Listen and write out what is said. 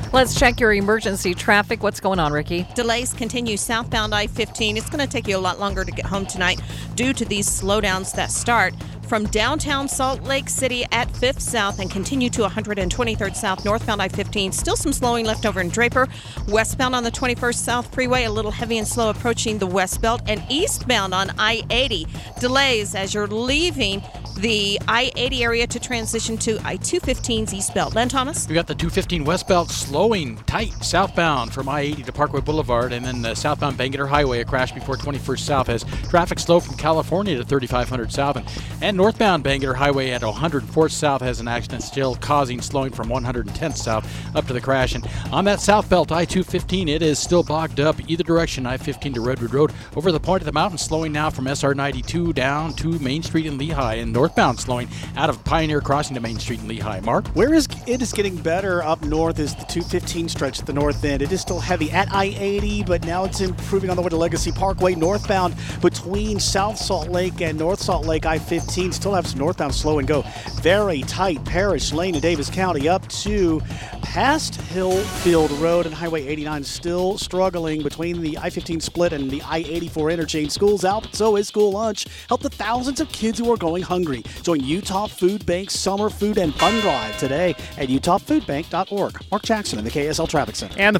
Let's check your emergency traffic. What's going on, Ricky? Delays continue southbound I-15. It's going to take you a lot longer to get home tonight due to these slowdowns that start from downtown Salt Lake City at 5th South and continue to 123rd South, northbound I-15. Still some slowing left over in Draper. Westbound on the 21st South Freeway, a little heavy and slow approaching the West Belt. And eastbound on I-80, delays as you're leaving the I-80 area to transition to I-215's East Belt. Len Thomas? We got the 215 West Belt slowing tight southbound from I-80 to Parkway Boulevard, and then the southbound Bangerter Highway, a crash before 21st South as traffic slow from California to 3500 South. And northbound Bangerter Highway at 104th South has an accident still causing slowing from 110th South up to the crash. And on that South Belt, I-215, it is still bogged up either direction, I-15 to Redwood Road. Over the point of the mountain, slowing now from SR-92 down to Main Street in Lehigh, and northbound slowing out of Pioneer Crossing to Main Street in Lehigh. Mark? Where it is getting better up north is the 215 stretch at the north end. It is still heavy at I-80, but now it's improving on the way to Legacy Parkway. Northbound between South Salt Lake and North Salt Lake, I-15 still have some northbound slow and go. Very tight. Parrish Lane in Davis County up to past Hillfield Road and Highway 89, still struggling between the I-15 split and the I-84 interchange. School's out, but so is school lunch. Help the thousands of kids who are going hungry. Join Utah Food Bank's Summer Food and Fun Drive today at utahfoodbank.org. Mark Jackson in the KSL Traffic Center. And the